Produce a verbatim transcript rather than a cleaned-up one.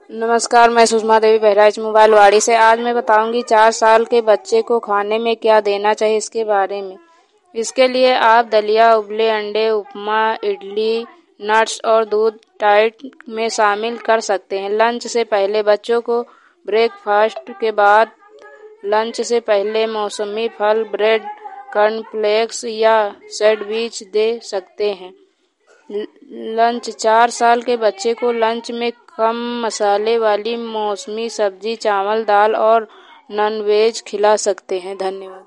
नमस्कार, मैं सुषमा देवी बहराइच मोबाइल वाड़ी से। आज मैं बताऊंगी चार साल के बच्चे को खाने में क्या देना चाहिए इसके बारे में। इसके लिए आप दलिया, उबले अंडे, उपमा, इडली, नट्स और दूध डाइट में शामिल कर सकते हैं। लंच से पहले बच्चों को ब्रेकफास्ट के बाद लंच से पहले मौसमी फल, ब्रेड, कॉर्नफ्लेक्स या सैंडविच दे सकते हैं। लंच चार साल के बच्चे को लंच में कम मसाले वाली मौसमी सब्जी, चावल, दाल और नॉन वेज खिला सकते हैं। धन्यवाद।